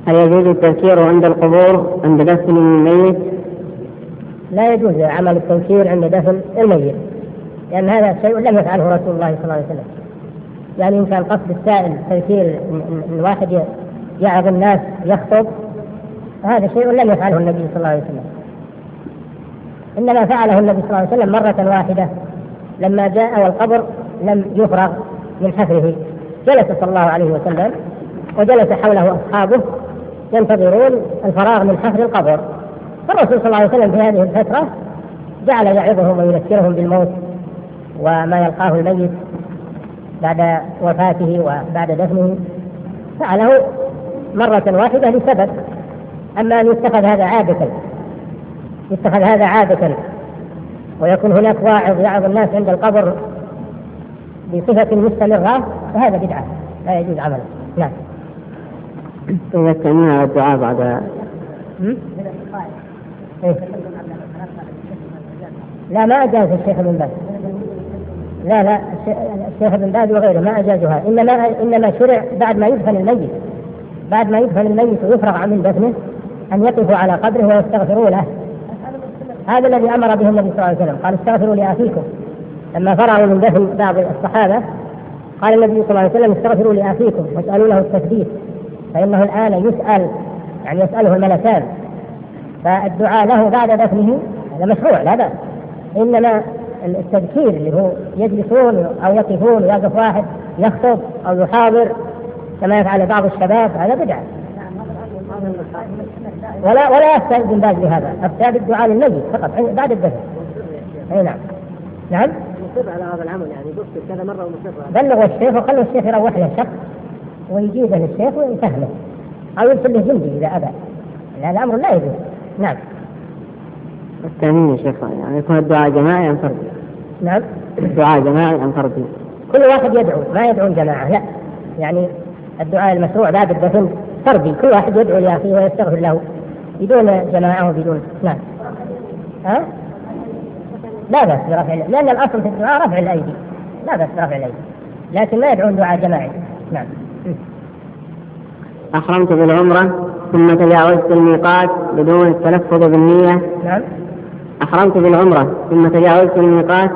هل يجوز التذكير عند القبور عند دفن الميت؟ لا يجوز عمل التذكير عند دفن الميت، لأن هذا شيء لم يفعله رسول الله صلى الله عليه وسلم. يعني إن كان قصد السائل تذكير إن واحد يعظ الناس يخطب، هذا شيء لم يفعله النبي صلى الله عليه وسلم، إنما فعله النبي صلى الله عليه وسلم مرة واحدة لما جاء والقبر لم يفرغ من حفره، جلس صلى الله عليه وسلم وجلس حوله أصحابه ينتظرون الفراغ من حفر القبر، فالرسول صلى الله عليه وسلم في هذه الفترة جعل يعظهم ويذكرهم بالموت وما يلقاه الميت بعد وفاته وبعد دفنه، فعله مرة واحدة لسبب. أما أن يتخذ هذا عادة ويكون هناك واعظ يعظ الناس عند القبر بصفة مستمرة، فهذا بدعة لا يجوز عمله. نعم. يتكلمون على الدعاء بعد لا، ما أجاز الشيخ ابن باز، لا الشيخ ابن باز وغيره ما أجازها، إنما شرع بعد ما يدفن الميت ويفرغ من دفنه أن يقفوا على قبره ويستغفروا له. هذا الذي أمر به النبي صلى الله عليه وسلم، قال استغفروا لأخيكم. لما فرغوا من دفن بعض الصحابة قال النبي صلى الله عليه وسلم استغفروا لأخيكم واسألوا له التثبيت، فإنه الآن يسأل، يعني يسأله الملكان، فالدعاء له بعد دفنه هذا مشروع لا بأس. إنما التذكير اللي هو يجلسون أو يقفون ويقف واحد يخطب أو يحاضر كما يفعل بعض الشباب، هذا بدعة. ولا يفتى ابن باز بهذا، أفتى بالدعاء للميت فقط بعد الدفن. أي نعم. نعم. مصر على هذا العمل، يعني بص كذا مرة ومصر. بلغوا الشيخ وخلوا الشيخ يروح له شخص ويجيبه للشيخ ويفهمه أو يرسل له جندي إذا أبى، هذا أمر لا يجوز. نعم. الثاني يا شيخ يعني يكون الدعاء جماعي أم فردي؟ نعم. الدعاء جماعي أم فردي؟ كل واحد يدعو، ما يدعون جماعة، لا، يعني الدعاء المشروع بعد الدفن فردي، كل واحد يدعو لأخيه ويستغفر له بدون جماعة وبدون. نعم. لا بأس برفع، لأن الأصل في الدعاء رفع الأيدي، لا بأس برفع الأيدي، لكن لا يدعون دعاء جماعي. نعم. أحرمت بالعمرة ثم تجاوزت الميقات بدون التلفظ بالنية. نعم. أحرمت بالعمرة ثم تجاوزت الميقات